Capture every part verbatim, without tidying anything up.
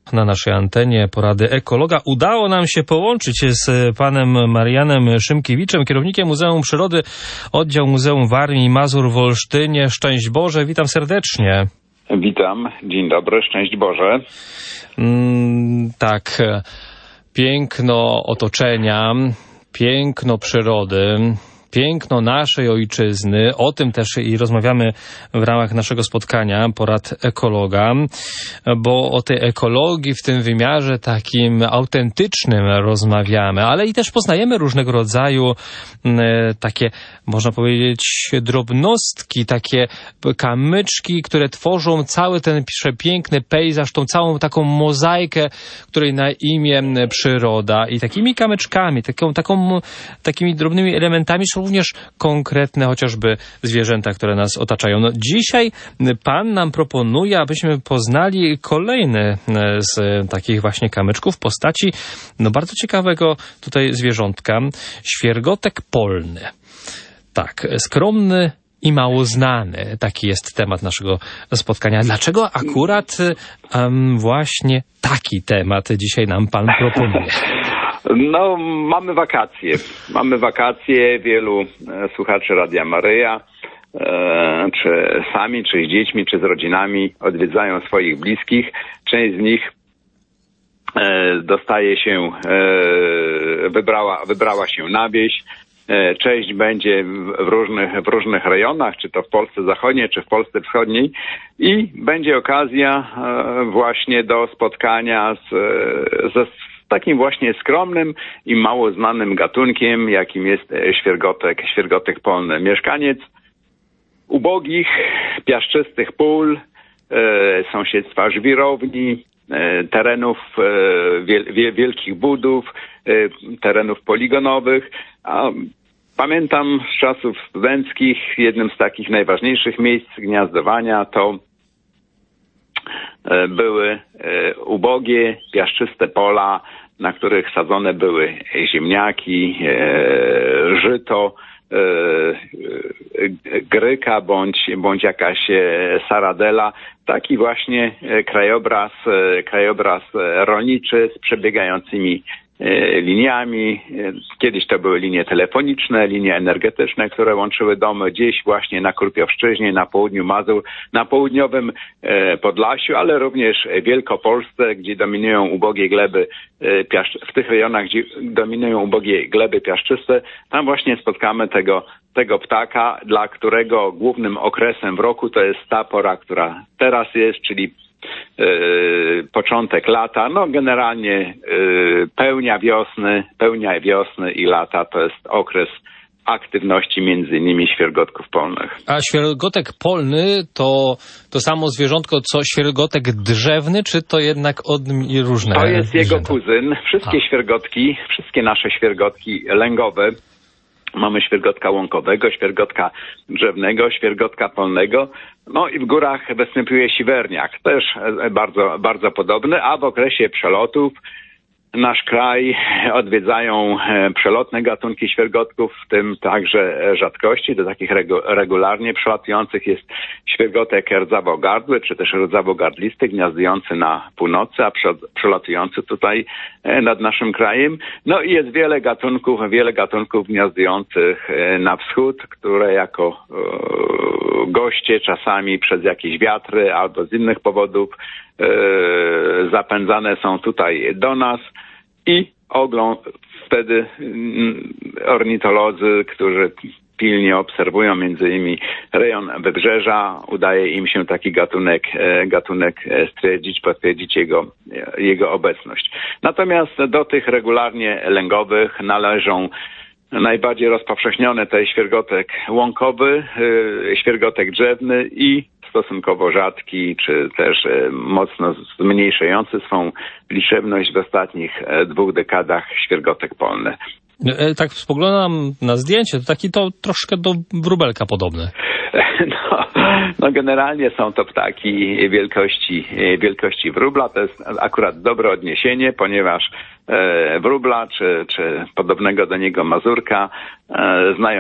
Na naszej antenie porady ekologa. Udało nam się połączyć z panem Marianem Szymkiewiczem, kierownikiem Muzeum Przyrody, oddział Muzeum Warmii i Mazur w Olsztynie. Szczęść Boże, witam serdecznie. Witam, dzień dobry, szczęść Boże. Mm, tak, piękno otoczenia, piękno przyrody, piękno naszej ojczyzny. O tym też i rozmawiamy w ramach naszego spotkania porad ekologa, bo o tej ekologii w tym wymiarze takim autentycznym rozmawiamy, ale i też poznajemy różnego rodzaju e, takie, można powiedzieć, drobnostki, takie kamyczki, które tworzą cały ten przepiękny pejzaż, tą całą taką mozaikę, której na imię przyroda. I takimi kamyczkami, taką, taką, takimi drobnymi elementami są również konkretne chociażby zwierzęta, które nas otaczają. No, dzisiaj pan nam proponuje, abyśmy poznali kolejny z takich właśnie kamyczków w postaci no, bardzo ciekawego tutaj zwierzątka. Świergotek polny. Tak, skromny i mało znany. Taki jest temat naszego spotkania. Dlaczego akurat um, właśnie taki temat dzisiaj nam pan proponuje? No, mamy wakacje. Mamy wakacje. Wielu e, słuchaczy Radia Maryja, e, czy sami, czy z dziećmi, czy z rodzinami odwiedzają swoich bliskich. Część z nich e, dostaje się, e, wybrała, wybrała się na wieś. E, część będzie w różnych, w różnych rejonach, czy to w Polsce Zachodniej, czy w Polsce Wschodniej. I będzie okazja e, właśnie do spotkania z, ze takim właśnie skromnym i mało znanym gatunkiem, jakim jest świergotek, świergotek polny. Mieszkaniec ubogich, piaszczystych pól, e, sąsiedztwa żwirowni, e, terenów e, wiel, wielkich budów, e, terenów poligonowych. A pamiętam z czasów studenckich, jednym z takich najważniejszych miejsc gniazdowania to były ubogie, piaszczyste pola, na których sadzone były ziemniaki, żyto, gryka bądź, bądź jakaś saradela. Taki właśnie krajobraz, krajobraz rolniczy z przebiegającymi liniami. Kiedyś to były linie telefoniczne, linie energetyczne, które łączyły domy gdzieś właśnie na Krupiowszczyźnie, na południu Mazur, na południowym Podlasiu, ale również w Wielkopolsce, gdzie dominują ubogie gleby, w tych rejonach, gdzie dominują ubogie gleby piaszczyste. Tam właśnie spotkamy tego, tego ptaka, dla którego głównym okresem w roku to jest ta pora, która teraz jest, czyli Yy, początek lata, no generalnie yy, pełnia wiosny, pełnia wiosny i lata to jest okres aktywności między innymi świergotków polnych. A świergotek polny to to samo zwierzątko co świergotek drzewny, czy to jednak od różne? To jest zwierzęta? Jego kuzyn. Wszystkie A. świergotki, wszystkie nasze świergotki lęgowe, mamy świergotka łąkowego, świergotka drzewnego, świergotka polnego. No i w górach występuje siwerniak, też bardzo, bardzo podobny, a w okresie przelotów nasz kraj odwiedzają przelotne gatunki świergotków, w tym także rzadkości. Do takich regu- regularnie przelatujących jest świergotek rdzawogardły, czy też rdzawogardlisty, gniazdujący na północy, a przelatujący tutaj nad naszym krajem. No i jest wiele gatunków, wiele gatunków gniazdujących na wschód, które jako e, goście czasami przez jakieś wiatry albo z innych powodów e, zapędzane są tutaj do nas. I ogląd wtedy ornitolodzy, którzy pilnie obserwują między innymi rejon wybrzeża, udaje im się taki gatunek, gatunek stwierdzić, potwierdzić jego, jego obecność. Natomiast do tych regularnie lęgowych należą najbardziej rozpowszechnione to jest świergotek łąkowy, świergotek drzewny i stosunkowo rzadki, czy też mocno zmniejszający swą liczebność w ostatnich dwóch dekadach świergotek polny. Tak spoglądam na zdjęcie, to taki to troszkę do wróbelka podobny. No, no generalnie są to ptaki wielkości, wielkości wróbla. To jest akurat dobre odniesienie, ponieważ e, wróbla czy, czy podobnego do niego mazurka e, znają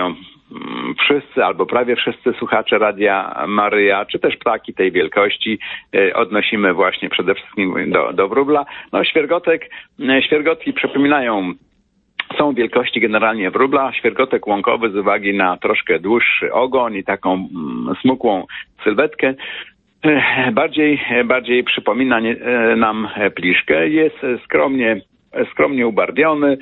wszyscy albo prawie wszyscy słuchacze Radia Maryja, czy też ptaki tej wielkości odnosimy właśnie przede wszystkim do, do wróbla. No świergotek, świergotki przypominają, są wielkości generalnie wróbla. Świergotek łąkowy z uwagi na troszkę dłuższy ogon i taką smukłą sylwetkę bardziej, bardziej przypomina nie, nam pliszkę. Jest skromnie, skromnie ubarwiony.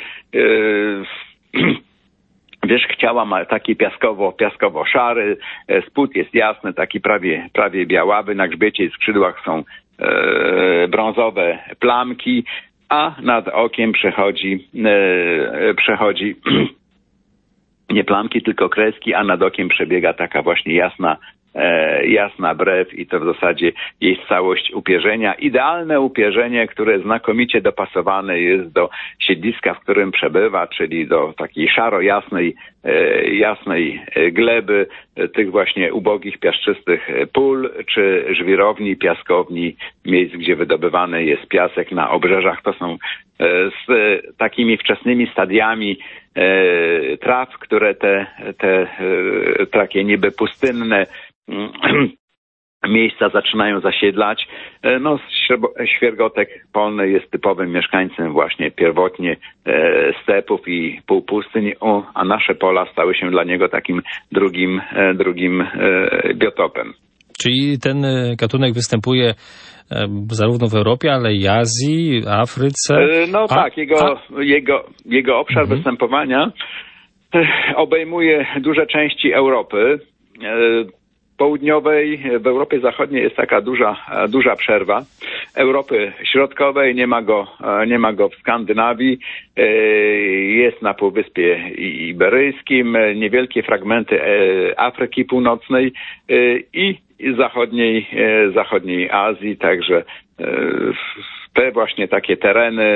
Wierzch ciała ma taki piaskowo, piaskowo-szary, spód jest jasny, taki prawie, prawie białawy, na grzbiecie i skrzydłach są e, brązowe plamki, a nad okiem przechodzi, e, przechodzi nie plamki, tylko kreski, a nad okiem przebiega taka właśnie jasna, e, jasna brew i to w zasadzie jest całość upierzenia. Idealne upierzenie, które znakomicie dopasowane jest do siedliska, w którym przebywa, czyli do takiej szaro-jasnej e, jasnej gleby, e, tych właśnie ubogich, piaszczystych pól, czy żwirowni, piaskowni, miejsc, gdzie wydobywany jest piasek na obrzeżach. To są e, z e, takimi wczesnymi stadiami e, traw, które te, te e, takie niby pustynne miejsca zaczynają zasiedlać. No, świergotek polny jest typowym mieszkańcem właśnie pierwotnie e, stepów i półpustyń, o, a nasze pola stały się dla niego takim drugim, e, drugim e, biotopem. Czyli ten gatunek występuje e, zarówno w Europie, ale i Azji, Afryce? E, no a, tak, jego, a... jego, jego obszar mhm. występowania e, obejmuje duże części Europy. E, Południowej, w Europie Zachodniej jest taka duża, duża przerwa. Europy Środkowej nie ma go, nie ma go w Skandynawii, jest na Półwyspie Iberyjskim, niewielkie fragmenty Afryki Północnej i zachodniej, zachodniej Azji, także te właśnie takie tereny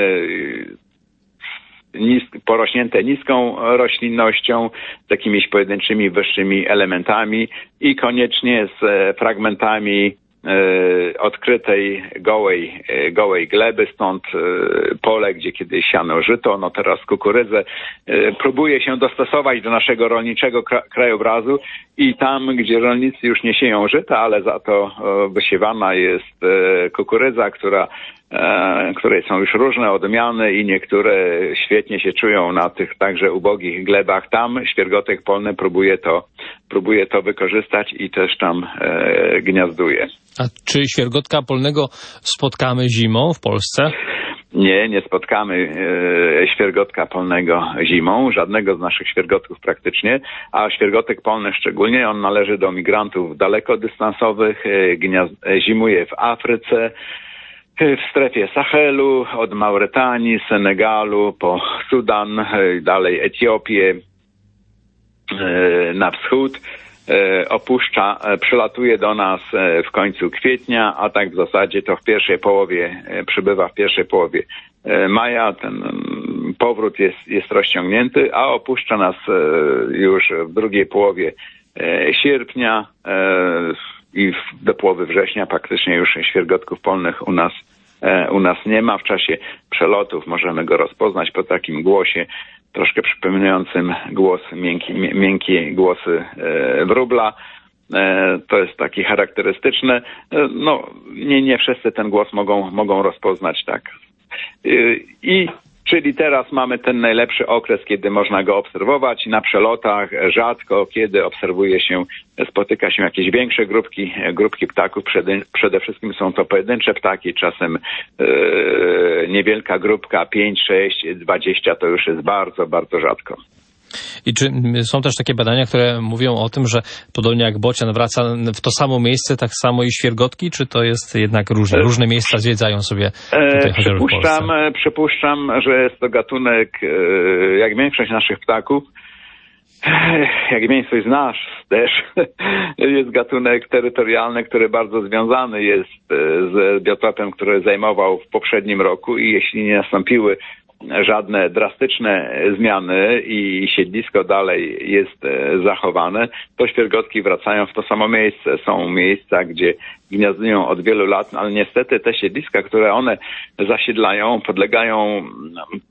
Nisk, porośnięte niską roślinnością, z jakimiś pojedynczymi wyższymi elementami i koniecznie z fragmentami e, odkrytej gołej, e, gołej gleby, stąd e, pole, gdzie kiedyś siano żyto, no teraz kukurydzę, e, próbuje się dostosować do naszego rolniczego kra, krajobrazu i tam, gdzie rolnicy już nie sieją żyta, ale za to e, wysiewana jest e, kukurydza, która E, której są już różne odmiany i niektóre świetnie się czują na tych także ubogich glebach. Tam świergotek polny próbuje to, próbuje to wykorzystać i też tam e, gniazduje. A czy świergotka polnego spotkamy zimą w Polsce? Nie, nie spotkamy e, świergotka polnego zimą, żadnego z naszych świergotków praktycznie, a świergotek polny szczególnie, on należy do migrantów dalekodystansowych, e, gniazd, e, zimuje w Afryce, w strefie Sahelu, od Mauretanii, Senegalu, po Sudan, dalej Etiopię, na wschód, opuszcza, przylatuje do nas w końcu kwietnia, a tak w zasadzie to w pierwszej połowie, przybywa w pierwszej połowie maja, ten powrót jest, jest rozciągnięty, a opuszcza nas już w drugiej połowie sierpnia i do połowy września praktycznie już świergotków polnych u nas, u nas nie ma. W czasie przelotów możemy go rozpoznać po takim głosie troszkę przypominającym głos, miękki, miękkie głosy wróbla. To jest taki charakterystyczny. No, nie, nie wszyscy ten głos mogą, mogą rozpoznać tak. I czyli teraz mamy ten najlepszy okres, kiedy można go obserwować na przelotach. Rzadko kiedy obserwuje się, spotyka się jakieś większe grupki, grupki ptaków. Przede, przede wszystkim są to pojedyncze ptaki, czasem e, niewielka grupka, pięć, sześć, dwadzieścia to już jest bardzo, bardzo rzadko. I czy są też takie badania, które mówią o tym, że podobnie jak bocian wraca w to samo miejsce, tak samo i świergotki, czy to jest jednak różne? Różne miejsca zwiedzają sobie tutaj, przypuszczam, przypuszczam, że jest to gatunek, jak większość naszych ptaków, jak większość z nas też, jest gatunek terytorialny, który bardzo związany jest z biotopem, który zajmował w poprzednim roku i jeśli nie nastąpiły żadne drastyczne zmiany i siedlisko dalej jest zachowane, to świergotki wracają w to samo miejsce. Są miejsca, gdzie gniazdują od wielu lat, ale niestety te siedliska, które one zasiedlają, podlegają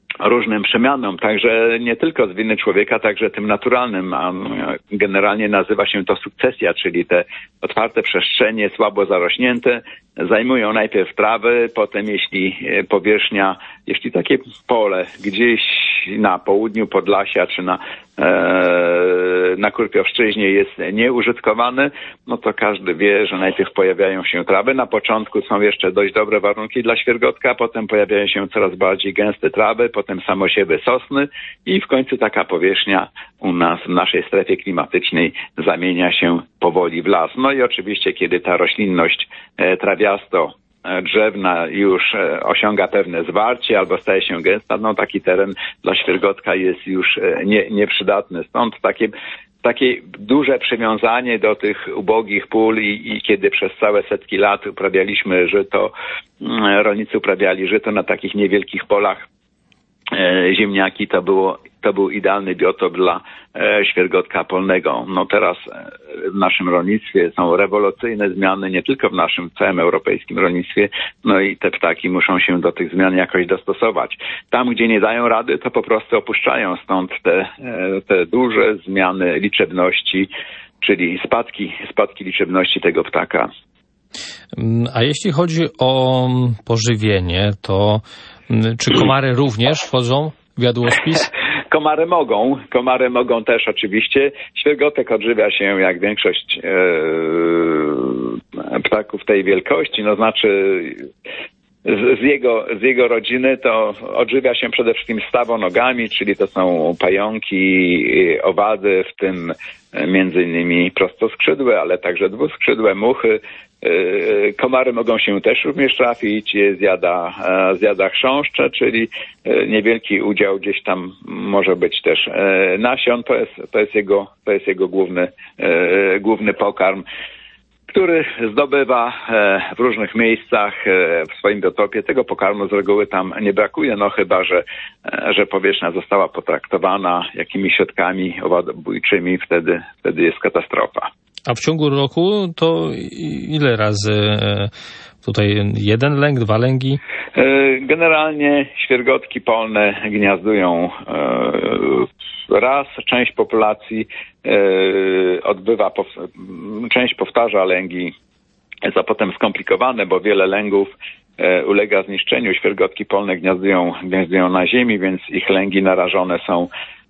różnym przemianom, także nie tylko z winy człowieka, także tym naturalnym, a generalnie nazywa się to sukcesja, czyli te otwarte przestrzenie, słabo zarośnięte, zajmują najpierw trawy, potem jeśli powierzchnia, jeśli takie pole gdzieś na południu Podlasia czy na, e, na Kurpiowszczyźnie jest nieużytkowane, no to każdy wie, że najpierw pojawiają się trawy. Na początku są jeszcze dość dobre warunki dla świergotka, potem pojawiają się coraz bardziej gęste trawy, potem samosiewy sosny i w końcu taka powierzchnia u nas w naszej strefie klimatycznej zamienia się powoli w las. No i oczywiście, kiedy ta roślinność e, trawiasto drzewna już osiąga pewne zwarcie albo staje się gęsta, no taki teren dla świergotka jest już nie, nieprzydatny. Stąd takie, takie duże przywiązanie do tych ubogich pól i, i kiedy przez całe setki lat uprawialiśmy żyto, rolnicy uprawiali żyto na takich niewielkich polach, e, ziemniaki, to było to był idealny biotop dla e, świergotka polnego. No teraz e, w naszym rolnictwie są rewolucyjne zmiany, nie tylko w naszym całym europejskim rolnictwie, no i te ptaki muszą się do tych zmian jakoś dostosować. Tam, gdzie nie dają rady, to po prostu opuszczają, stąd te, e, te duże zmiany liczebności, czyli spadki, spadki liczebności tego ptaka. A jeśli chodzi o pożywienie, to czy komary również wchodzą w jadłospis? Komary mogą, komary mogą też oczywiście. Świergotek odżywia się jak większość e, ptaków tej wielkości, no znaczy z, z, jego, z jego rodziny to odżywia się przede wszystkim stawonogami, czyli to są pająki, owady, w tym między innymi prostoskrzydłe, ale także dwuskrzydłe, muchy. Komary mogą się też również trafić, zjada, zjada chrząszcze, czyli niewielki udział gdzieś tam może być też nasion. To jest, to jest jego, to jest jego główny, główny pokarm, który zdobywa w różnych miejscach w swoim biotopie. Tego pokarmu z reguły tam nie brakuje, no chyba, że, że powierzchnia została potraktowana jakimiś środkami owadobójczymi, wtedy, wtedy jest katastrofa. A w ciągu roku to ile razy tutaj jeden lęk, dwa lęgi? Generalnie świergotki polne gniazdują raz, część populacji odbywa, część powtarza lęgi, jest to potem skomplikowane, bo wiele lęgów ulega zniszczeniu. Świergotki polne gniazdują, gniazdują na ziemi, więc ich lęgi narażone są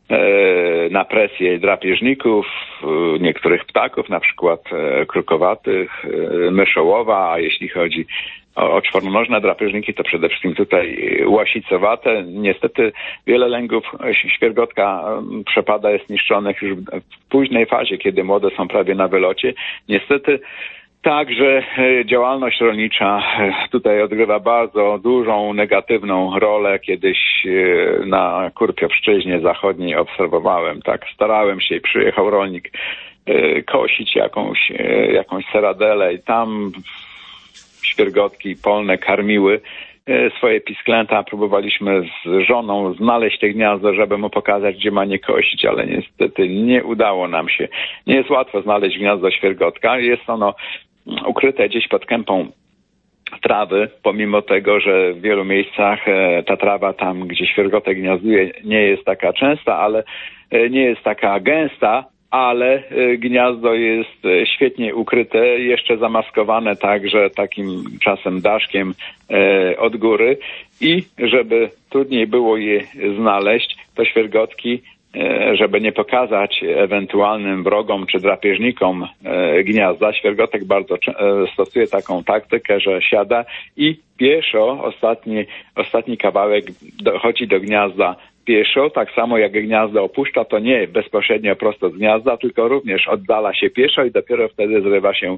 na presję drapieżników, niektórych ptaków, na przykład krukowatych, myszołowa, a jeśli chodzi o, o czwornonożne drapieżniki, to przede wszystkim tutaj łasicowate. Niestety wiele lęgów świergotka przepada, jest niszczonych już w późnej fazie, kiedy młode są prawie na wylocie. Niestety także działalność rolnicza tutaj odgrywa bardzo dużą, negatywną rolę. Kiedyś na Kurpiowszczyźnie zachodniej obserwowałem, tak, starałem się i przyjechał rolnik kosić jakąś, jakąś seradelę i tam świergotki polne karmiły swoje pisklęta. Próbowaliśmy z żoną znaleźć te gniazdo, żeby mu pokazać, gdzie ma nie kosić, ale niestety nie udało nam się. Nie jest łatwo znaleźć gniazdo świergotka. Jest ono ukryte gdzieś pod kępą trawy, pomimo tego, że w wielu miejscach ta trawa tam, gdzie świergotek gniazduje, nie jest taka częsta, ale nie jest taka gęsta, ale gniazdo jest świetnie ukryte, jeszcze zamaskowane także takim czasem daszkiem od góry i żeby trudniej było je znaleźć, to świergotki, żeby nie pokazać ewentualnym wrogom czy drapieżnikom gniazda, świergotek bardzo stosuje taką taktykę, że siada i pieszo, ostatni, ostatni kawałek dochodzi do gniazda pieszo, tak samo jak gniazdo opuszcza, to nie bezpośrednio prosto z gniazda, tylko również oddala się pieszo i dopiero wtedy zrywa się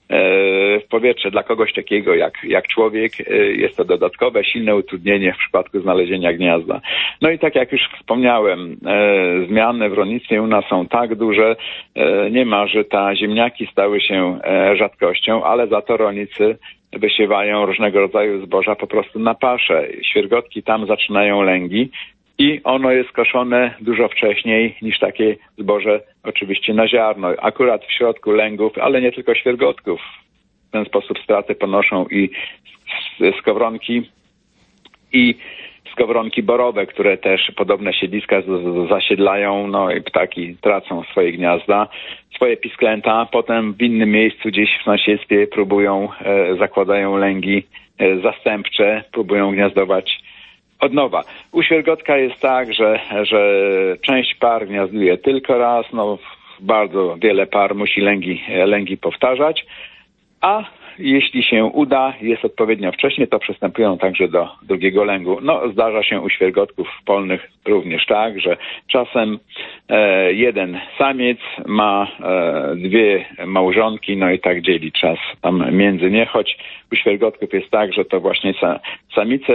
w powietrze. Dla kogoś takiego jak, jak człowiek jest to dodatkowe, silne utrudnienie w przypadku znalezienia gniazda. No i tak jak już wspomniałem, zmiany w rolnictwie u nas są tak duże, nie ma żyta, ziemniaki stały się rzadkością, ale za to rolnicy wysiewają różnego rodzaju zboża po prostu na paszę. Świergotki tam zaczynają lęgi i ono jest koszone dużo wcześniej niż takie zboże oczywiście na ziarno. Akurat w środku lęgów, ale nie tylko świergotków. W ten sposób straty ponoszą i skowronki, i skowronki borowe, które też podobne siedliska z, z, zasiedlają, no i ptaki tracą swoje gniazda, swoje pisklęta, potem w innym miejscu gdzieś w sąsiedztwie próbują, e, zakładają lęgi e, zastępcze, próbują gniazdować od nowa. U świergotka jest tak, że, że część par gniazduje tylko raz, no bardzo wiele par musi lęgi, lęgi powtarzać, a jeśli się uda, jest odpowiednio wcześnie, to przystępują także do drugiego lęgu. No, zdarza się u świergotków polnych również tak, że czasem e, jeden samiec ma e, dwie małżonki, no i tak dzieli czas tam między nie, choć u świergotków jest tak, że to właśnie sa, samice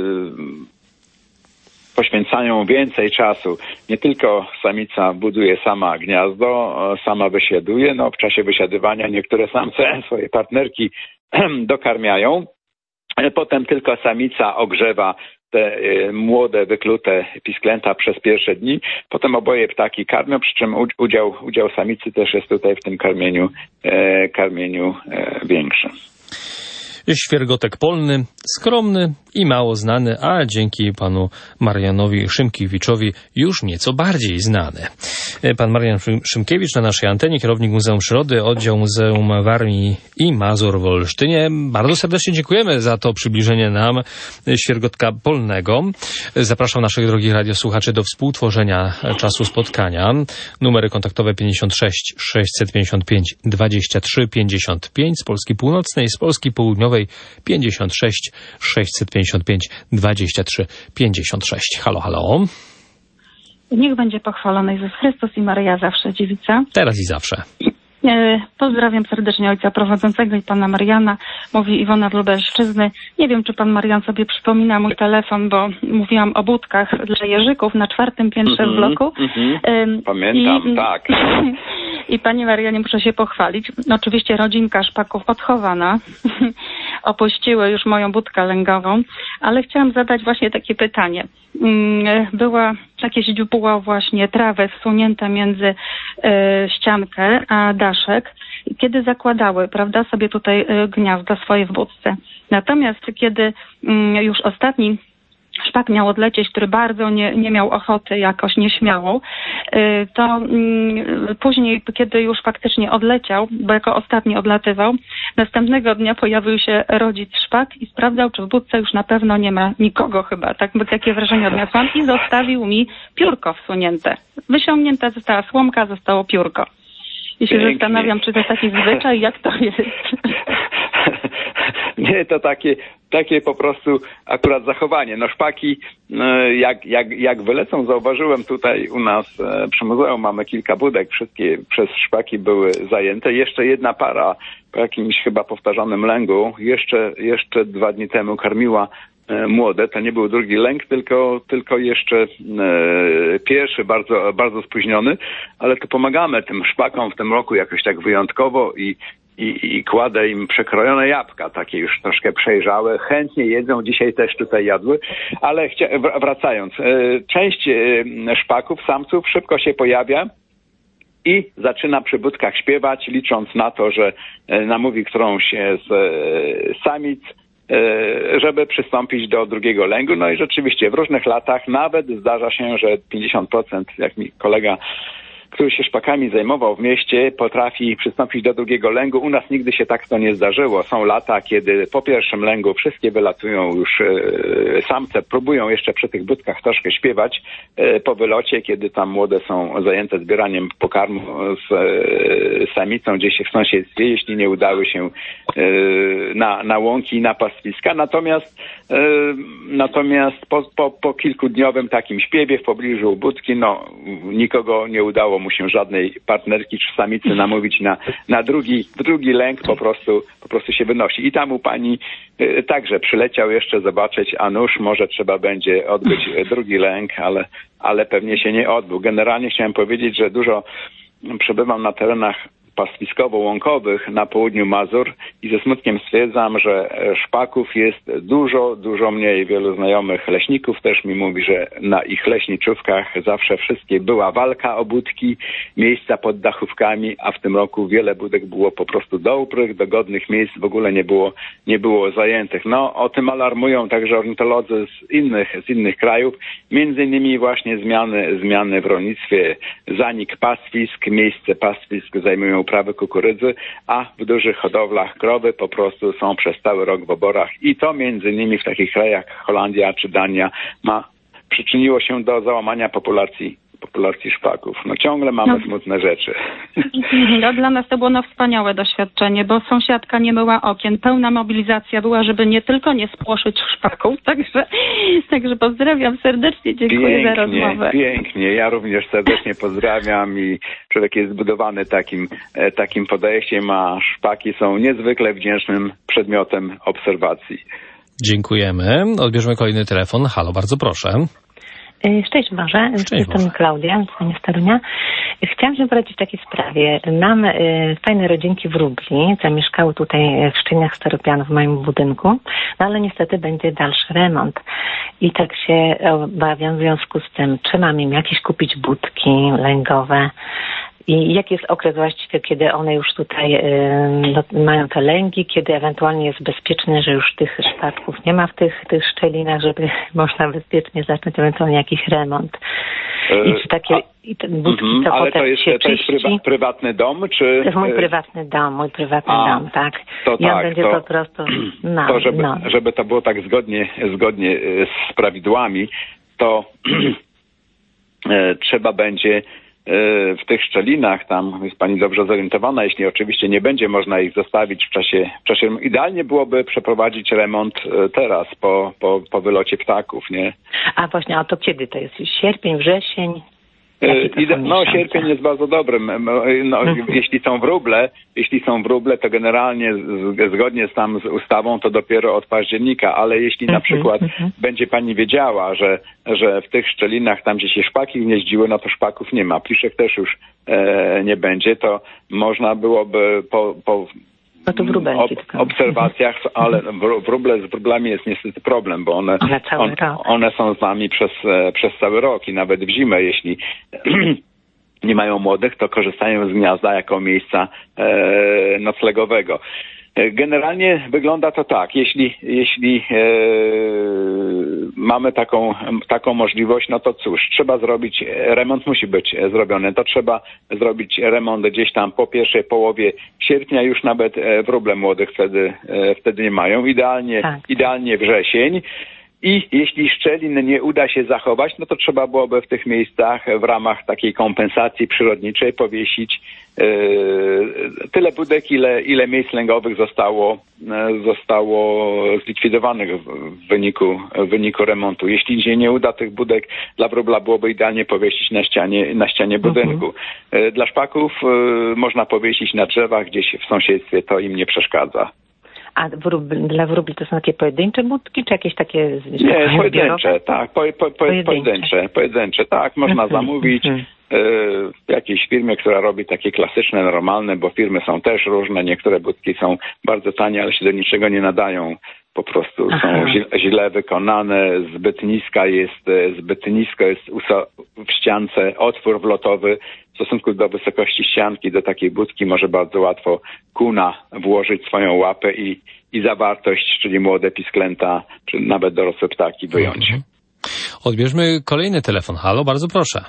poświęcają więcej czasu. Nie tylko samica buduje sama gniazdo, sama wysiaduje. No, w czasie wysiadywania niektóre samce swoje partnerki dokarmiają. Potem tylko samica ogrzewa te młode, wyklute pisklęta przez pierwsze dni. Potem oboje ptaki karmią, przy czym udział, udział samicy też jest tutaj w tym karmieniu, e, karmieniu e, większy. Świergotek polny, skromny i mało znany, a dzięki panu Marianowi Szymkiewiczowi już nieco bardziej znany. Pan Marian Szymkiewicz na naszej antenie, kierownik Muzeum Przyrody, oddział Muzeum Warmii i Mazur w Olsztynie. Bardzo serdecznie dziękujemy za to przybliżenie nam świergotka polnego. Zapraszam naszych drogich radiosłuchaczy do współtworzenia czasu spotkania. Numery kontaktowe pięćdziesiąt sześć sześćset pięćdziesiąt pięć dwadzieścia trzy pięćdziesiąt pięć z Polski Północnej, z Polski Południowej pięćdziesiąt sześć sześćset pięćdziesiąt pięć dwadzieścia trzy pięćdziesiąt sześć. Halo, halo. Niech będzie pochwalony Jezus Chrystus i Maryja zawsze dziewica. Teraz i zawsze. Pozdrawiam serdecznie ojca prowadzącego i pana Mariana. Mówi Iwona z Lubelszczyzny. Nie wiem, czy pan Marian sobie przypomina mój telefon, bo mówiłam o budkach dla jeżyków na czwartym piętrze mm-hmm, w bloku. Mm-hmm. Pamiętam, I, tak. I panie Marianie, muszę się pochwalić. Oczywiście rodzinka szpaków odchowana. Opuściły już moją budkę lęgową, ale chciałam zadać właśnie takie pytanie. Była jakieś źdźbło właśnie trawy wsunięte między e, ściankę a daszek, kiedy zakładały, prawda, sobie tutaj e, gniazda swoje w budce. Natomiast kiedy m, już ostatni szpak miał odlecieć, który bardzo nie, nie miał ochoty jakoś nieśmiałą, to mm, później, kiedy już faktycznie odleciał, bo jako ostatni odlatywał, następnego dnia pojawił się rodzic szpak i sprawdzał, czy w budce już na pewno nie ma nikogo chyba. Tak, bo takie wrażenie odniosłam i zostawił mi piórko wsunięte. Wyciągnięta została słomka, zostało piórko. I się Pięknie. Zastanawiam, czy to taki zwyczaj, jak to jest. Nie, to takie, takie po prostu akurat zachowanie. No szpaki, jak, jak, jak wylecą, zauważyłem tutaj u nas przy muzeum mamy kilka budek, wszystkie przez szpaki były zajęte. Jeszcze jedna para po jakimś chyba powtarzanym lęgu jeszcze, jeszcze dwa dni temu karmiła młode. To nie był drugi lęk, tylko, tylko jeszcze e, pierwszy, bardzo, bardzo spóźniony, ale tu pomagamy tym szpakom w tym roku jakoś tak wyjątkowo i I, i kładę im przekrojone jabłka, takie już troszkę przejrzałe, chętnie jedzą, dzisiaj też tutaj jadły, ale chcia- wracając, część szpaków, samców szybko się pojawia i zaczyna przy budkach śpiewać, licząc na to, że namówi którąś z samic, żeby przystąpić do drugiego lęgu. No i rzeczywiście w różnych latach nawet zdarza się, że pięćdziesiąt procent, jak mi kolega, który się szpakami zajmował w mieście, potrafi przystąpić do drugiego lęgu. U nas nigdy się tak to nie zdarzyło. Są lata, kiedy po pierwszym lęgu wszystkie wylatują już e, samce, próbują jeszcze przy tych budkach troszkę śpiewać e, po wylocie, kiedy tam młode są zajęte zbieraniem pokarmu z e, samicą gdzieś w sąsiedztwie, jeśli nie udały się e, na, na łąki i na pastwiska. Natomiast, e, natomiast po, po, po kilkudniowym takim śpiewie w pobliżu budki, no nikogo nie udało mu się żadnej partnerki czy samicy namówić na, na drugi, drugi lęk, po prostu, po prostu się wynosi. I tam u pani y, także przyleciał jeszcze zobaczyć, a nuż może trzeba będzie odbyć drugi lęk, ale, ale pewnie się nie odbył. Generalnie chciałem powiedzieć, że dużo przebywam na terenach pastwiskowo-łąkowych na południu Mazur i ze smutkiem stwierdzam, że szpaków jest dużo, dużo mniej. Wielu znajomych leśników też mi mówi, że na ich leśniczówkach zawsze wszystkie była walka o budki, miejsca pod dachówkami, a w tym roku wiele budek było po prostu dobrych, dogodnych miejsc w ogóle nie było, nie było zajętych. No, o tym alarmują także ornitolodzy z innych, z innych krajów, między innymi właśnie zmiany, zmiany w rolnictwie, zanik pastwisk, miejsce pastwisk zajmują uprawy kukurydzy, a w dużych hodowlach krowy po prostu są przez cały rok w oborach i to między innymi w takich krajach jak Holandia czy Dania ma, przyczyniło się do załamania populacji populacji szpaków. No ciągle mamy no. smutne rzeczy. No, dla nas to było no, wspaniałe doświadczenie, bo sąsiadka nie myła okien. Pełna mobilizacja była, żeby nie tylko nie spłoszyć szpaków. Także, także pozdrawiam serdecznie. Dziękuję pięknie, za rozmowę. Pięknie. Ja również serdecznie pozdrawiam i człowiek jest zbudowany takim, takim podejściem, a szpaki są niezwykle wdzięcznym przedmiotem obserwacji. Dziękujemy. Odbierzemy kolejny telefon. Halo, bardzo proszę. Szczęść Boże, Szczęść jestem Boże. Klaudia, z Torunia. Chciałam się poradzić w takiej sprawie. Mam y, fajne rodzinki w Rubli, zamieszkały tutaj w Szczeniach Staropian w moim budynku, no ale niestety będzie dalszy remont. I tak się obawiam w związku z tym, czy mam im jakieś kupić budki lęgowe i jaki jest okres właściwie, kiedy one już tutaj y, no, mają te lęgi, kiedy ewentualnie jest bezpieczne, że już tych szpadków nie ma w tych, tych szczelinach, żeby można bezpiecznie zacząć ewentualnie jakiś remont. I czy takie i te budki mm-hmm, to ale potem to jest, się to jest czyści? prywatny dom, czy... To jest mój prywatny dom, mój prywatny A, dom, tak. To I on tak, będzie to, po prostu... No, to żeby, no. żeby to było tak zgodnie, zgodnie z prawidłami, to trzeba będzie w tych szczelinach, tam jest pani dobrze zorientowana, jeśli oczywiście nie będzie można ich zostawić w czasie, w czasie idealnie byłoby przeprowadzić remont teraz, po, po, po wylocie ptaków, nie? A właśnie, a to kiedy to jest? Sierpień, wrzesień? No sierpień jest bardzo dobrym. No, mhm. Jeśli są wróble, jeśli są wróble, to generalnie z, zgodnie z tam z ustawą to dopiero od października, ale jeśli na przykład mhm. będzie pani wiedziała, że, że w tych szczelinach, tam gdzie się szpaki gnieździły, no to szpaków nie ma, pliszek też już e, nie będzie, to można byłoby po, po no to ob, obserwacjach, ale wróble, z wróblami jest niestety problem, bo one, on, one są z nami przez, przez cały rok i nawet w zimę, jeśli nie mają młodych, to korzystają z gniazda jako miejsca e, noclegowego. Generalnie wygląda to tak, jeśli, jeśli e, mamy taką, taką możliwość, no to cóż, trzeba zrobić, remont musi być zrobiony, to trzeba zrobić remont gdzieś tam po pierwszej połowie sierpnia, już nawet wróble młodych wtedy, wtedy nie mają, idealnie, tak. idealnie wrzesień. I jeśli szczelin nie uda się zachować, no to trzeba byłoby w tych miejscach w ramach takiej kompensacji przyrodniczej powiesić yy, tyle budek, ile, ile miejsc lęgowych zostało, yy, zostało zlikwidowanych w, w, wyniku, w wyniku remontu. Jeśli się nie uda tych budek, dla wróbla byłoby idealnie powiesić na ścianie, na ścianie budynku. Mhm. Yy, dla szpaków yy, można powiesić na drzewach gdzieś w sąsiedztwie, to im nie przeszkadza. A wróbl, dla wróbli to są takie pojedyncze budki, czy jakieś takie... Nie, pojedyncze, tak, po, po, po, pojedyncze. pojedyncze, pojedyncze, tak, można mm-hmm, zamówić mm-hmm. y, w jakiejś firmie, która robi takie klasyczne, normalne, bo firmy są też różne, niektóre budki są bardzo tanie, ale się do niczego nie nadają, po prostu Aha. są źle, źle wykonane, zbyt niska jest, zbyt nisko jest w ściance otwór wlotowy, w stosunku do wysokości ścianki, do takiej budki może bardzo łatwo kuna włożyć swoją łapę i, i zawartość, czyli młode pisklęta, czy nawet dorosłe ptaki wyjąć. Mhm. Odbierzmy kolejny telefon. Halo, bardzo proszę.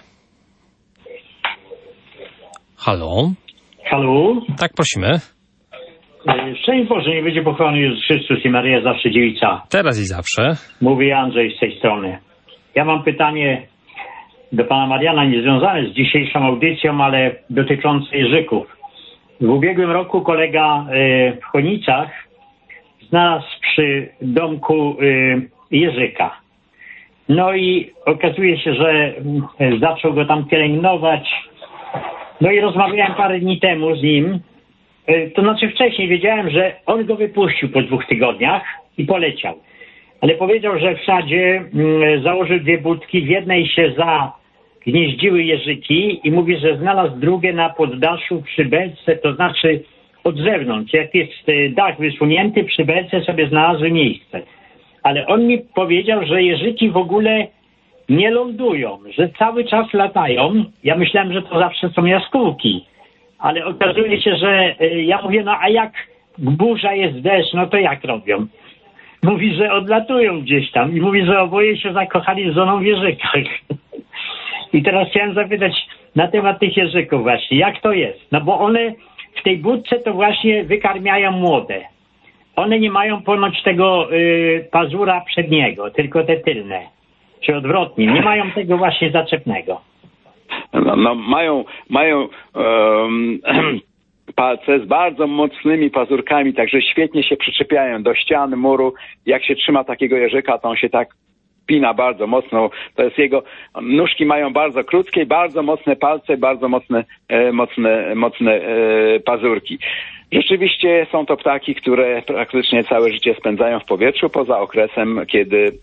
Halo? Halo? Tak, prosimy. Szczęść Boże, nie będzie pochwalony Jezus Chrystus i Maryja zawsze dziewica. Teraz i zawsze. Mówi Andrzej z tej strony. Ja mam pytanie do pana Mariana, niezwiązane z dzisiejszą audycją, ale dotyczące jeżyków. W ubiegłym roku kolega y, w Chonicach znalazł przy domku y, jeżyka. No i okazuje się, że y, zaczął go tam pielęgnować. No i rozmawiałem parę dni temu z nim. Y, to znaczy wcześniej wiedziałem, że on go wypuścił po dwóch tygodniach i poleciał. Ale powiedział, że w sadzie y, założył dwie budki. W jednej się za gnieździły jeżyki i mówi, że znalazł drugę na poddaszu przy belce, to znaczy od zewnątrz. Jak jest dach wysunięty, przy belce sobie znalazły miejsce. Ale on mi powiedział, że jeżyki w ogóle nie lądują, że cały czas latają. Ja myślałem, że to zawsze są jaskółki. Ale okazuje się, że ja mówię, no a jak burza jest, deszcz, no to jak robią? Mówi, że odlatują gdzieś tam i mówi, że oboje się zakochali z żoną w jeżykach. I teraz chciałem zapytać na temat tych jeżyków właśnie, jak to jest? No bo one w tej budce to właśnie wykarmiają młode. One nie mają ponoć tego y, pazura przedniego, tylko te tylne. Czy odwrotnie, nie mają tego właśnie zaczepnego. No, no mają, mają um, palce z bardzo mocnymi pazurkami, także świetnie się przyczepiają do ścian, muru. Jak się trzyma takiego jeżyka, to on się tak pina bardzo mocno. To jest jego, nóżki mają bardzo krótkie, bardzo mocne palce, bardzo mocne, e, mocne, mocne e, pazurki. Rzeczywiście są to ptaki, które praktycznie całe życie spędzają w powietrzu, poza okresem, kiedy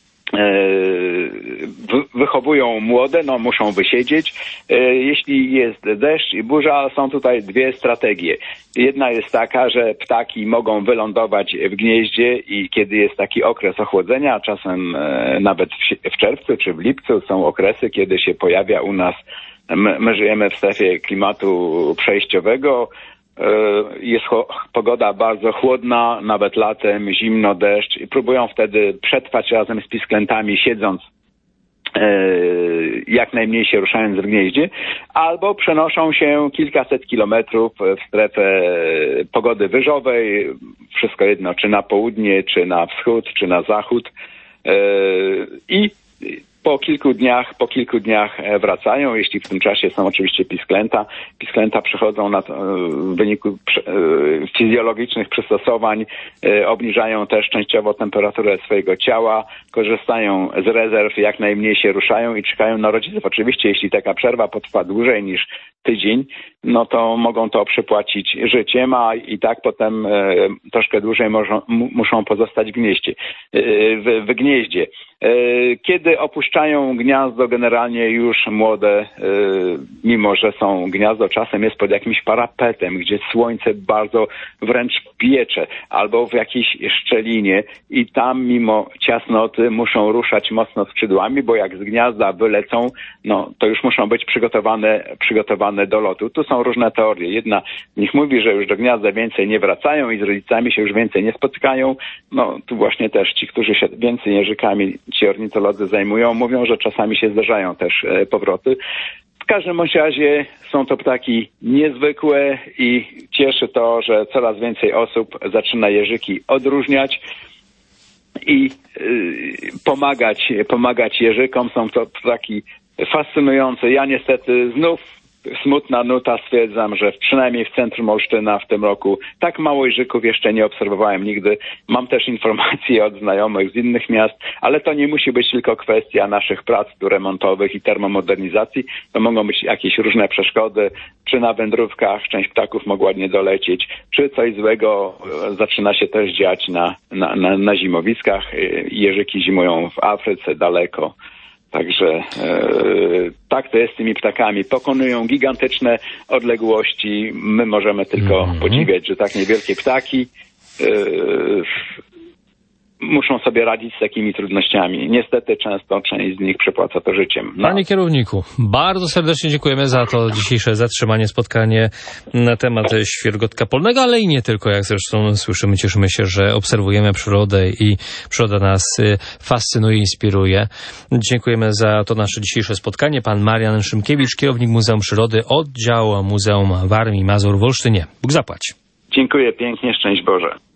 wychowują młode, no muszą wysiedzieć. Jeśli jest deszcz i burza, są tutaj dwie strategie. Jedna jest taka, że ptaki mogą wylądować w gnieździe i kiedy jest taki okres ochłodzenia, a czasem nawet w czerwcu czy w lipcu są okresy, kiedy się pojawia u nas, my, my żyjemy w strefie klimatu przejściowego, jest pogoda bardzo chłodna, nawet latem, zimno, deszcz i próbują wtedy przetrwać razem z pisklętami, siedząc jak najmniej się ruszając w gnieździe, albo przenoszą się kilkaset kilometrów w strefę pogody wyżowej, wszystko jedno, czy na południe, czy na wschód, czy na zachód i po kilku dniach, po kilku dniach wracają, jeśli w tym czasie są oczywiście pisklęta. Pisklęta przechodzą na, w wyniku fizjologicznych przystosowań, obniżają też częściowo temperaturę swojego ciała, korzystają z rezerw, jak najmniej się ruszają i czekają na rodziców. Oczywiście, jeśli taka przerwa potrwa dłużej niż tydzień, no to mogą to przypłacić życiem, a i tak potem e, troszkę dłużej możą, m- muszą pozostać w gnieździe. E, w, w gnieździe. E, kiedy opuszczają gniazdo, generalnie już młode, e, mimo że są gniazdo, czasem jest pod jakimś parapetem, gdzie słońce bardzo wręcz piecze, albo w jakiejś szczelinie i tam mimo ciasnoty muszą ruszać mocno skrzydłami, bo jak z gniazda wylecą, no to już muszą być przygotowane, przygotowane do lotu. Tu są różne teorie. Jedna z nich mówi, że już do gniazda więcej nie wracają i z rodzicami się już więcej nie spotykają. No tu właśnie też ci, którzy się więcej jeżykami, ci ornitolodzy zajmują, mówią, że czasami się zdarzają też e, powroty. W każdym bądź razie są to ptaki niezwykłe i cieszy to, że coraz więcej osób zaczyna jeżyki odróżniać i y, pomagać, pomagać jeżykom. Są to ptaki fascynujące. Ja niestety znów smutna nuta, stwierdzam, że przynajmniej w centrum Olsztyna w tym roku tak mało jeżyków jeszcze nie obserwowałem nigdy. Mam też informacje od znajomych z innych miast, ale to nie musi być tylko kwestia naszych prac tu remontowych i termomodernizacji. To mogą być jakieś różne przeszkody, czy na wędrówkach część ptaków mogła nie dolecieć, czy coś złego zaczyna się też dziać na, na, na, na zimowiskach. Jeżyki zimują w Afryce daleko. Także e, tak to jest z tymi ptakami. Pokonują gigantyczne odległości. My możemy tylko mm-hmm. podziwiać, że tak niewielkie ptaki e, muszą sobie radzić z takimi trudnościami. Niestety często część z nich przepłaca to życiem. No. Panie kierowniku, bardzo serdecznie dziękujemy za to dzisiejsze zatrzymanie, spotkanie na temat świergotka polnego, ale i nie tylko, jak zresztą słyszymy, cieszymy się, że obserwujemy przyrodę i przyroda nas fascynuje, inspiruje. Dziękujemy za to nasze dzisiejsze spotkanie. Pan Marian Szymkiewicz, kierownik Muzeum Przyrody, oddział Muzeum Warmii i Mazur w Olsztynie. Bóg zapłać. Dziękuję pięknie, szczęść Boże.